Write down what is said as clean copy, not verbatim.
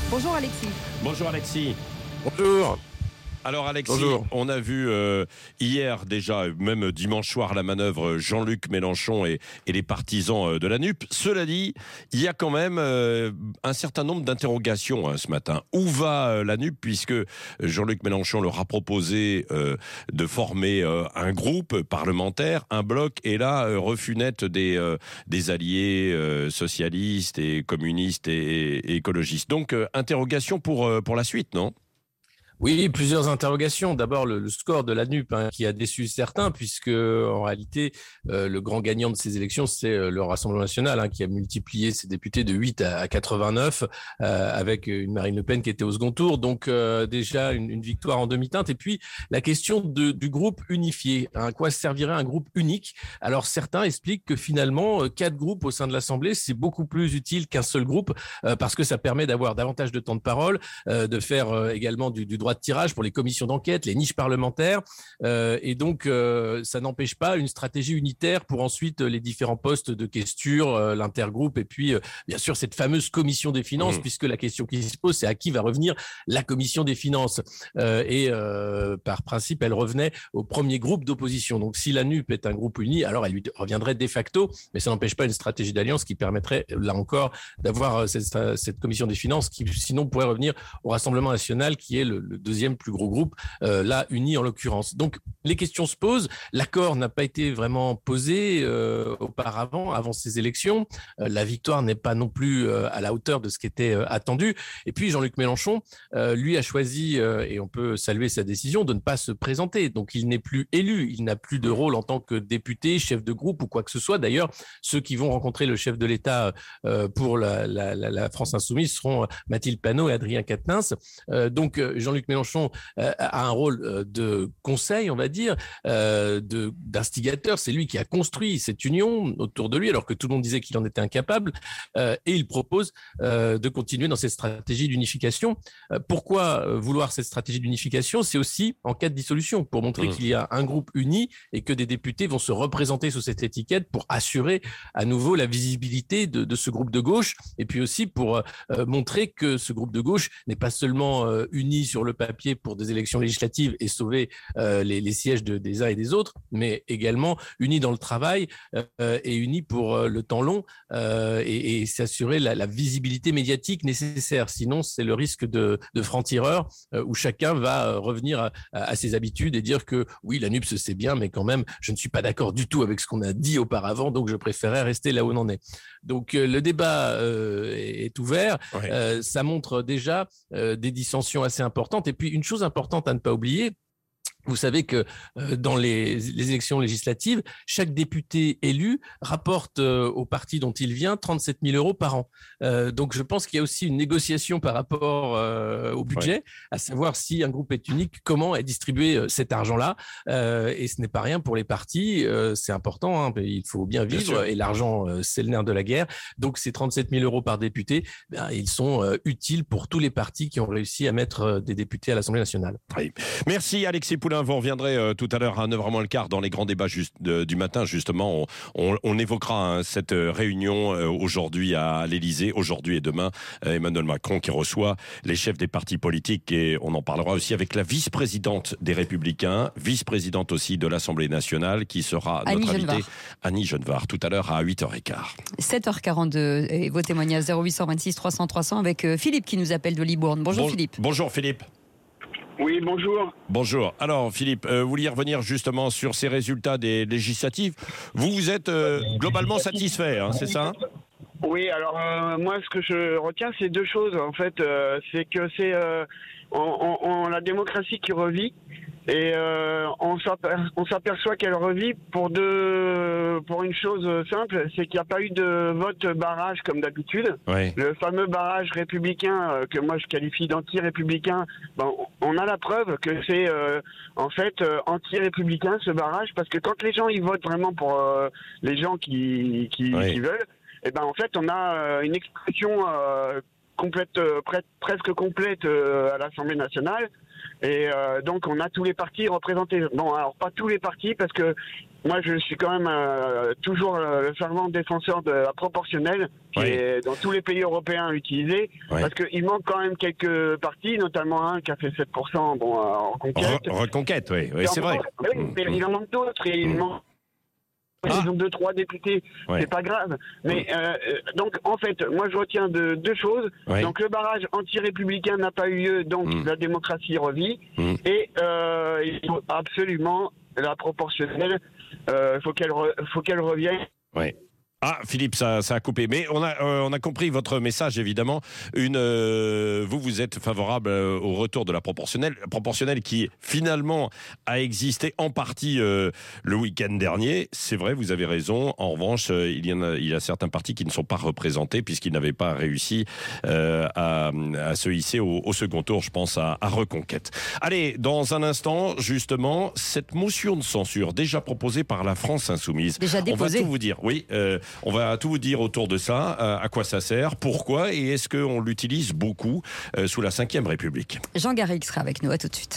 Bonjour Alexis. Bonjour Alexis. Bonjour. Alors Alexis, Bonjour. on a vu hier déjà, même dimanche soir, la manœuvre Jean-Luc Mélenchon et les partisans de la NUP. Cela dit, il y a quand même un certain nombre d'interrogations ce matin. Où va la NUP, puisque Jean-Luc Mélenchon leur a proposé de former un groupe parlementaire, un bloc, et là, refus net des alliés socialistes et communistes et écologistes. Donc, interrogation pour la suite, non ? Oui, plusieurs interrogations. D'abord, le score de la NUP qui a déçu certains, puisque en réalité, le grand gagnant de ces élections, c'est le Rassemblement national qui a multiplié ses députés de 8 à 89, avec une Marine Le Pen qui était au second tour. Donc déjà, une victoire en demi-teinte. Et puis, la question du groupe unifié. À quoi servirait un groupe unique ? Alors, certains expliquent que finalement, 4 groupes au sein de l'Assemblée, c'est beaucoup plus utile qu'un seul groupe, parce que ça permet d'avoir davantage de temps de parole, de faire également du droit de tirage pour les commissions d'enquête, les niches parlementaires, et donc ça n'empêche pas une stratégie unitaire pour ensuite les différents postes de questure, l'intergroupe, et puis bien sûr cette fameuse commission des finances, puisque la question qui se pose, c'est à qui va revenir la commission des finances, et par principe elle revenait au premier groupe d'opposition. Donc si la NUP est un groupe uni, alors elle lui reviendrait de facto, mais ça n'empêche pas une stratégie d'alliance qui permettrait là encore d'avoir cette commission des finances qui sinon pourrait revenir au Rassemblement national, qui est le deuxième plus gros groupe, là uni en l'occurrence. Donc les questions se posent. L'accord n'a pas été vraiment posé auparavant, avant ces élections. La victoire n'est pas non plus à la hauteur de ce qui était attendu. Et puis Jean-Luc Mélenchon, lui a choisi, et on peut saluer sa décision, de ne pas se présenter. Donc il n'est plus élu, il n'a plus de rôle en tant que député, chef de groupe ou quoi que ce soit. D'ailleurs, ceux qui vont rencontrer le chef de l'État pour la France Insoumise seront Mathilde Panot et Adrien Quatennens. Donc Jean-Luc Mélenchon a un rôle de conseil, on va dire, d'instigateur. C'est lui qui a construit cette union autour de lui, alors que tout le monde disait qu'il en était incapable. Et il propose de continuer dans cette stratégie d'unification. Pourquoi vouloir cette stratégie d'unification ? C'est aussi en cas de dissolution, pour montrer qu'il y a un groupe uni et que des députés vont se représenter sous cette étiquette pour assurer à nouveau la visibilité de ce groupe de gauche, et puis aussi pour montrer que ce groupe de gauche n'est pas seulement uni sur le papier pour des élections législatives et sauver les sièges des uns et des autres, mais également unis dans le travail et unis pour le temps long, et s'assurer la visibilité médiatique nécessaire. Sinon, c'est le risque de franc-tireur où chacun va revenir à ses habitudes et dire que oui, la NUPS c'est bien, mais quand même, je ne suis pas d'accord du tout avec ce qu'on a dit auparavant, donc je préférais rester là où on en est. Donc le débat est ouvert. Ouais. Ça montre déjà des dissensions assez importantes. Et puis une chose importante à ne pas oublier, vous savez que dans les élections législatives, chaque député élu rapporte au parti dont il vient 37 000 euros par an. Donc je pense qu'il y a aussi une négociation par rapport au budget, à savoir si un groupe est unique, comment est distribué cet argent-là. Et ce n'est pas rien pour les partis, c'est important, il faut bien vivre, et l'argent, c'est le nerf de la guerre. Donc ces 37 000 euros par député, ils sont utiles pour tous les partis qui ont réussi à mettre des députés à l'Assemblée nationale. Oui. Merci Alexis Poulain. Vous reviendrez tout à l'heure à 9h moins le quart dans les grands débats du matin. Justement, on évoquera cette réunion aujourd'hui à l'Élysée, aujourd'hui et demain. Emmanuel Macron qui reçoit les chefs des partis politiques, et on en parlera aussi avec la vice-présidente des Républicains, vice-présidente aussi de l'Assemblée nationale, qui sera notre invitée, Annie Genevard, tout à l'heure à 8h15. 7h42 et vos témoignages 0826 300 300 avec Philippe qui nous appelle de Libourne. Bonjour Philippe. Bonjour Philippe. Oui, bonjour. Bonjour. Alors Philippe, vous vouliez revenir justement sur ces résultats des législatives. Vous êtes globalement satisfait, c'est ça ? Oui, alors moi ce que je retiens, c'est deux choses en fait. C'est que c'est la démocratie qui revit, et on s'aperçoit qu'elle revit pour une chose simple, c'est qu'il n'y a pas eu de vote barrage comme d'habitude. Oui. Le fameux barrage républicain que moi je qualifie d'anti-républicain, on a la preuve que c'est en fait anti-républicain ce barrage, parce que quand les gens ils votent vraiment pour les gens qui veulent, et en fait on a une expression complète, presque complète à l'Assemblée nationale. Et donc on a tous les partis représentés. Bon, alors pas tous les partis, parce que moi, je suis quand même toujours le fervent défenseur de la proportionnelle, qui est dans tous les pays européens utilisée, parce qu'il manque quand même quelques partis, notamment un qui a fait 7% en Reconquête. Reconquête, oui, c'est vrai. Mais il en manque d'autres, et il manque... Ils ont 2-3 députés, c'est pas grave. Mais donc, en fait, moi, je retiens deux choses. Donc, le barrage anti-républicain n'a pas eu lieu, donc la démocratie revit. Et il faut absolument la proportionnelle. Faut qu'elle revienne. Ah, Philippe, ça a coupé. Mais on a compris votre message, évidemment. Vous êtes favorable au retour de la proportionnelle qui, finalement, a existé en partie le week-end dernier. C'est vrai, vous avez raison. En revanche, il y a certains partis qui ne sont pas représentés puisqu'ils n'avaient pas réussi à se hisser au second tour. Je pense à Reconquête. Allez, dans un instant, justement, cette motion de censure déjà proposée par la France Insoumise. Déjà déposée. On va tout vous dire. Oui, on va tout vous dire autour de ça, à quoi ça sert, pourquoi et est-ce qu'on l'utilise beaucoup sous la Ve République. Jean Garrigue sera avec nous, à tout de suite.